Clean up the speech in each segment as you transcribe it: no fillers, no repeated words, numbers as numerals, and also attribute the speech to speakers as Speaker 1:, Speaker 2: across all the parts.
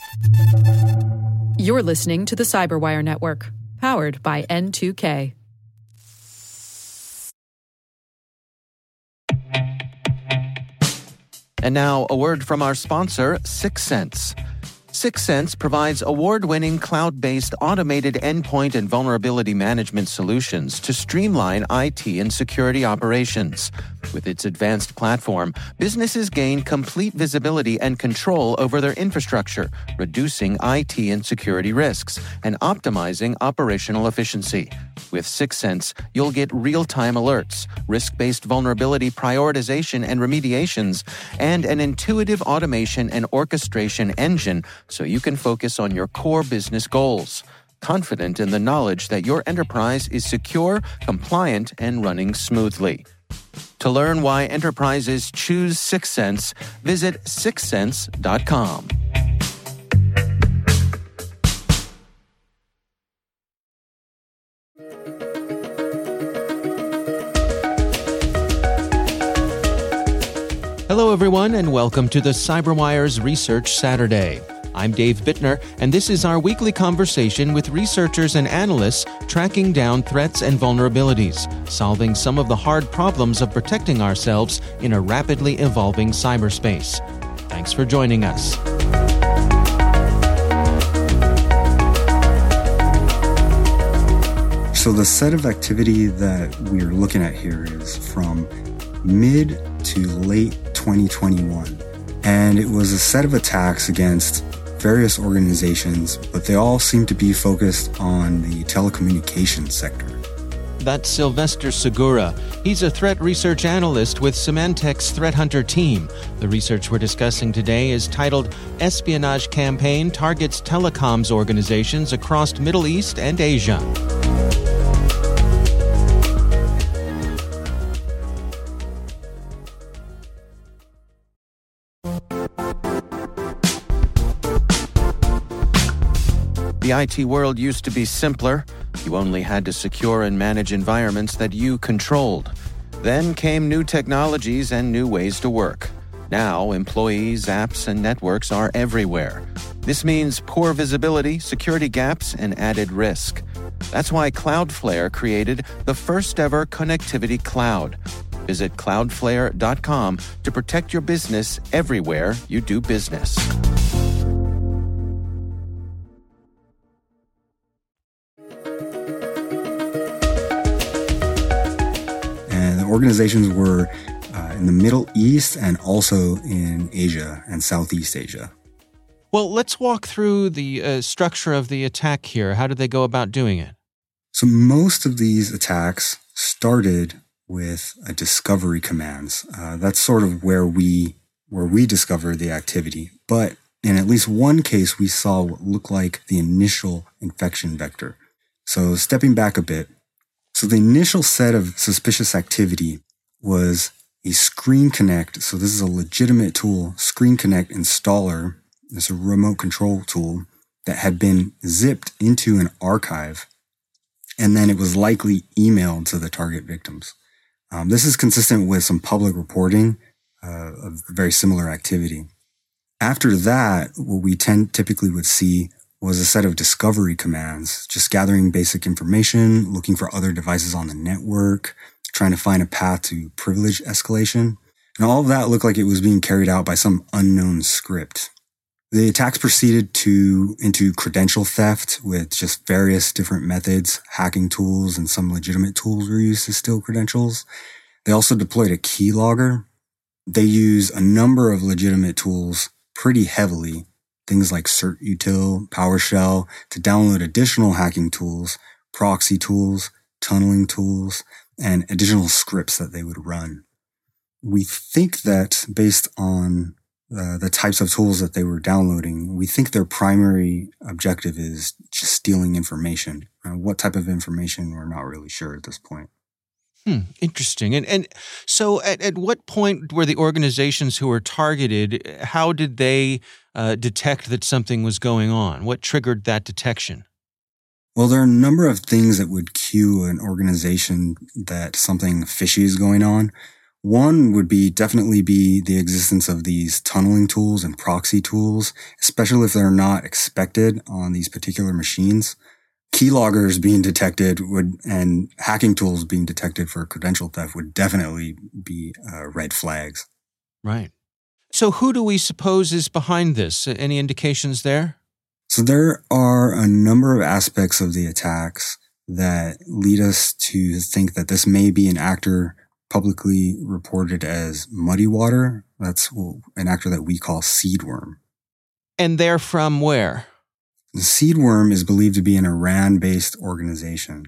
Speaker 1: You're listening to the Cyberwire Network, powered by N2K.
Speaker 2: And now, a word from our sponsor, Syxsense. Syxsense provides award-winning cloud-based automated endpoint and vulnerability management solutions to streamline IT and security operations. With its advanced platform, businesses gain complete visibility and control over their infrastructure, reducing IT and security risks and optimizing operational efficiency. With Syxsense, you'll get real-time alerts, risk-based vulnerability prioritization and remediations, and an intuitive automation and orchestration engine so you can focus on your core business goals, confident in the knowledge that your enterprise is secure, compliant, and running smoothly. To learn why enterprises choose Syxsense, visit syxsense.com. Hello, everyone, and welcome to the Cyberwire's Research Saturday. I'm Dave Bittner, and this is our weekly conversation with researchers and analysts tracking down threats and vulnerabilities, solving some of the hard problems of protecting ourselves in a rapidly evolving cyberspace. Thanks for joining us.
Speaker 3: So the set of activity that we're looking at here is from mid to late 2021. And it was a set of attacks against various organizations, but they all seem to be focused on the telecommunications sector.
Speaker 2: That's Sylvester Segura. He's a threat research analyst with Symantec's Threat Hunter team. The research we're discussing today is titled Espionage Campaign Targets Telecoms Organizations Across Middle East and Asia. The IT world used to be simpler. You only had to secure and manage environments that you controlled. Then came new technologies and new ways to work. Now, employees, apps, and networks are everywhere. This means poor visibility, security gaps, and added risk. That's why Cloudflare created the first-ever connectivity cloud. Visit cloudflare.com to protect your business everywhere you do business.
Speaker 3: Organizations were in the Middle East and also in Asia and Southeast Asia.
Speaker 2: Well, let's walk through the structure of the attack here. How did they go about doing it?
Speaker 3: So most of these attacks started with a discovery commands. That's sort of where we discovered the activity. But in at least one case, we saw what looked like the initial infection vector. So stepping back a bit, so the initial set of suspicious activity was a Screen Connect. So this is a legitimate tool, Screen Connect installer. It's a remote control tool that had been zipped into an archive, and then it was likely emailed to the target victims. This is consistent with some public reporting of very similar activity. After that, what we typically would see was a set of discovery commands, just gathering basic information, looking for other devices on the network, trying to find a path to privilege escalation. And all of that looked like it was being carried out by some unknown script. The attacks proceeded into credential theft with just various different methods, hacking tools, and some legitimate tools were used to steal credentials. They also deployed a keylogger. They use a number of legitimate tools pretty heavily, things like CertUtil, PowerShell, to download additional hacking tools, proxy tools, tunneling tools, and additional scripts that they would run. We think that based on the types of tools that they were downloading, we think their primary objective is just stealing information. What type of information, we're not really sure at this point.
Speaker 2: Interesting. And so at what point were the organizations who were targeted, how did they detect that something was going on? What triggered that detection?
Speaker 3: Well, there are a number of things that would cue an organization that something fishy is going on. One would definitely be the existence of these tunneling tools and proxy tools, especially if they're not expected on these particular machines. Keyloggers being detected and hacking tools being detected for credential theft would definitely be red flags.
Speaker 2: Right. So who do we suppose is behind this? Any indications there?
Speaker 3: So there are a number of aspects of the attacks that lead us to think that this may be an actor publicly reported as Muddy Water. That's an actor that we call Seedworm.
Speaker 2: And they're from where?
Speaker 3: The Seedworm is believed to be an Iran-based organization.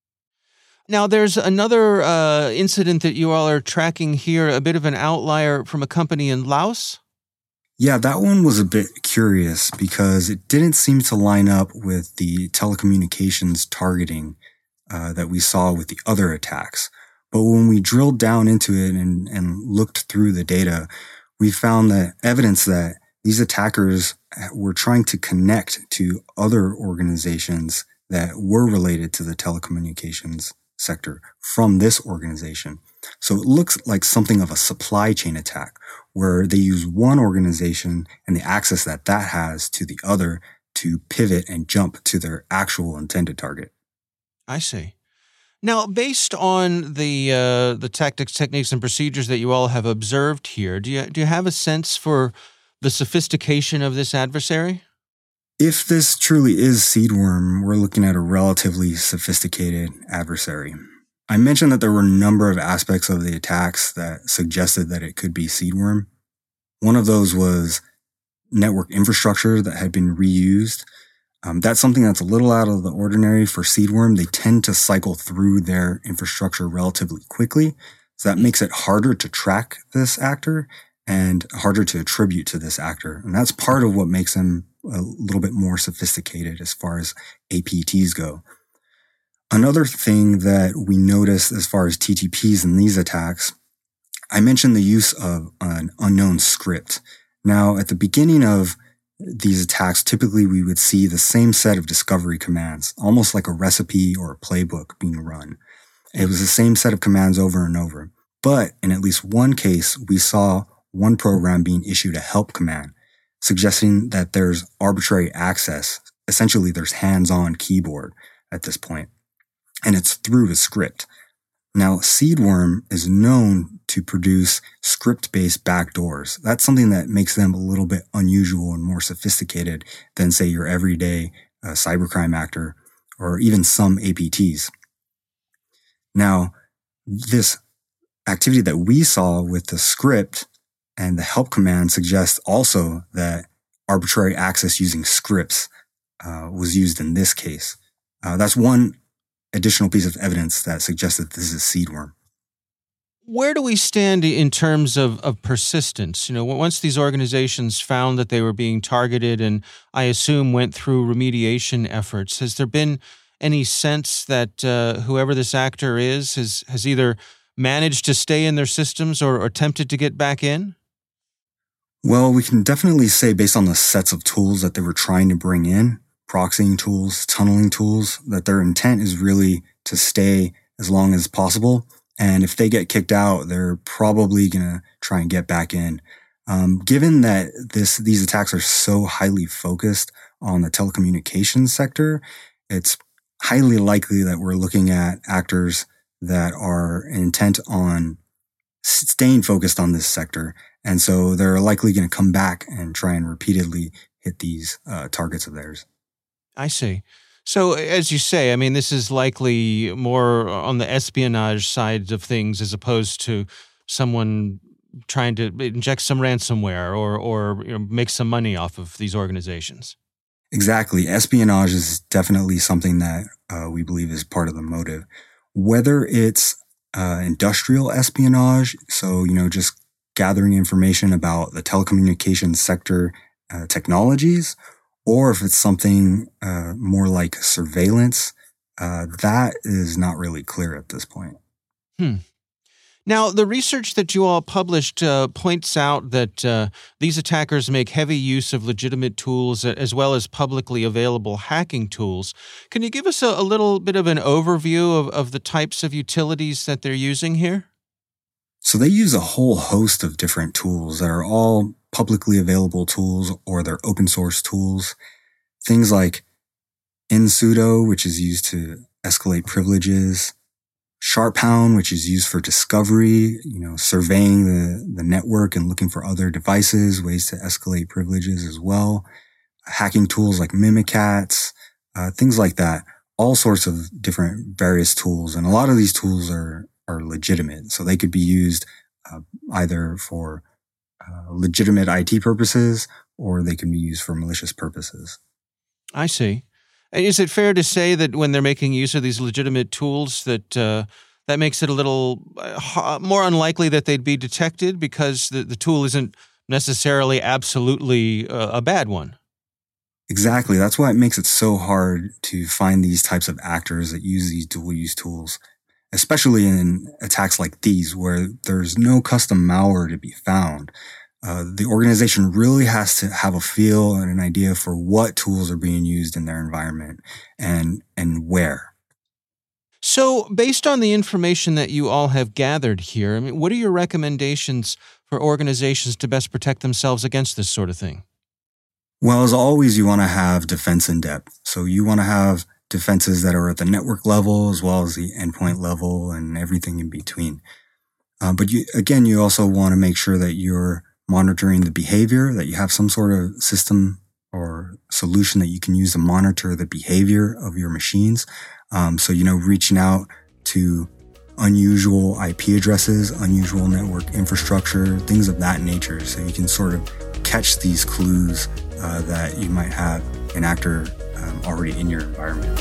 Speaker 2: Now, there's another incident that you all are tracking here, a bit of an outlier from a company in Laos.
Speaker 3: Yeah, that one was a bit curious because it didn't seem to line up with the telecommunications targeting that we saw with the other attacks. But when we drilled down into it and looked through the data, we found that evidence that these attackers were trying to connect to other organizations that were related to the telecommunications sector from this organization. So it looks like something of a supply chain attack where they use one organization and the access that has to the other to pivot and jump to their actual intended target.
Speaker 2: I see. Now, based on the tactics, techniques, and procedures that you all have observed here, do you have a sense for the sophistication of this adversary?
Speaker 3: If this truly is Seedworm, we're looking at a relatively sophisticated adversary. I mentioned that there were a number of aspects of the attacks that suggested that it could be Seedworm. One of those was network infrastructure that had been reused. That's something that's a little out of the ordinary for Seedworm. They tend to cycle through their infrastructure relatively quickly, so that makes it harder to track this actor and harder to attribute to this actor. And that's part of what makes them a little bit more sophisticated as far as APTs go. Another thing that we noticed as far as TTPs in these attacks, I mentioned the use of an unknown script. Now, at the beginning of these attacks, typically we would see the same set of discovery commands, almost like a recipe or a playbook being run. It was the same set of commands over and over. But in at least one case, we saw one program being issued a help command, suggesting that there's arbitrary access. Essentially, there's hands-on keyboard at this point, and it's through the script. Now, Seedworm is known to produce script-based backdoors. That's something that makes them a little bit unusual and more sophisticated than, say, your everyday cybercrime actor or even some APTs. Now, this activity that we saw with the script and the help command suggests also that arbitrary access using scripts was used in this case. That's one additional piece of evidence that suggests that this is Seedworm.
Speaker 2: Where do we stand in terms of persistence? You know, once these organizations found that they were being targeted and I assume went through remediation efforts, has there been any sense that whoever this actor is has either managed to stay in their systems or attempted to get back in?
Speaker 3: Well, we can definitely say based on the sets of tools that they were trying to bring in, proxying tools, tunneling tools, that their intent is really to stay as long as possible. And if they get kicked out, they're probably going to try and get back in. Given that these attacks are so highly focused on the telecommunications sector, it's highly likely that we're looking at actors that are intent on staying focused on this sector. And so they're likely going to come back and try and repeatedly hit these targets of theirs.
Speaker 2: I see. So as you say, I mean, this is likely more on the espionage side of things as opposed to someone trying to inject some ransomware or make some money off of these organizations.
Speaker 3: Exactly. Espionage is definitely something that we believe is part of the motive. Whether it's industrial espionage, so, just gathering information about the telecommunications sector technologies, or if it's something more like surveillance, that is not really clear at this point.
Speaker 2: Now, the research that you all published points out that these attackers make heavy use of legitimate tools as well as publicly available hacking tools. Can you give us a little bit of an overview of the types of utilities that they're using here?
Speaker 3: So they use a whole host of different tools that are all publicly available tools or they're open source tools. Things like nsudo, which is used to escalate privileges, SharpHound, which is used for discovery, surveying the network and looking for other devices, ways to escalate privileges as well. Hacking tools like Mimikatz, things like that. All sorts of different various tools. And a lot of these tools are legitimate. So they could be used either for legitimate IT purposes or they can be used for malicious purposes.
Speaker 2: I see. Is it fair to say that when they're making use of these legitimate tools that that makes it a little more unlikely that they'd be detected because the tool isn't necessarily absolutely a bad one?
Speaker 3: Exactly. That's why it makes it so hard to find these types of actors that use these dual-use tools, especially in attacks like these where there's no custom malware to be found. The organization really has to have a feel and an idea for what tools are being used in their environment and where.
Speaker 2: So based on the information that you all have gathered here, what are your recommendations for organizations to best protect themselves against this sort of thing?
Speaker 3: Well, as always, you want to have defense in depth. So you want to have defenses that are at the network level as well as the endpoint level and everything in between. But you also want to make sure that you're monitoring the behavior, that you have some sort of system or solution that you can use to monitor the behavior of your machines. So, reaching out to unusual IP addresses, unusual network infrastructure, things of that nature. So you can sort of catch these clues that you might have an actor already in your environment.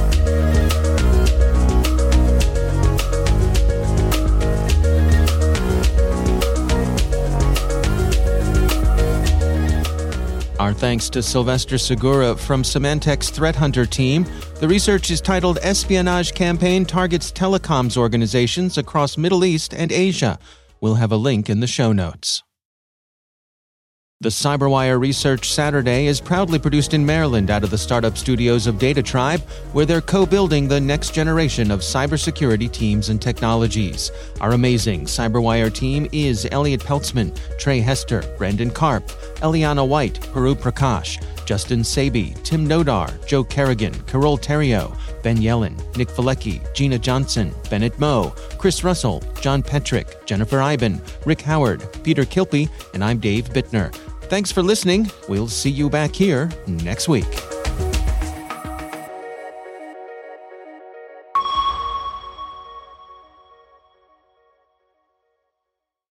Speaker 2: Our thanks to Sylvester Segura from Symantec's Threat Hunter team. The research is titled Espionage Campaign Targets Telecoms Organizations Across Middle East and Asia. We'll have a link in the show notes. The CyberWire Research Saturday is proudly produced in Maryland out of the startup studios of DataTribe, where they're co-building the next generation of cybersecurity teams and technologies. Our amazing CyberWire team is Elliot Peltzman, Trey Hester, Brandon Karp, Eliana White, Puru Prakash, Justin Sabi, Tim Nodar, Joe Kerrigan, Carol Terrio, Ben Yellen, Nick Valecki, Gina Johnson, Bennett Moe, Chris Russell, John Petrick, Jennifer Iben, Rick Howard, Peter Kilpie, and I'm Dave Bittner. Thanks for listening. We'll see you back here next week.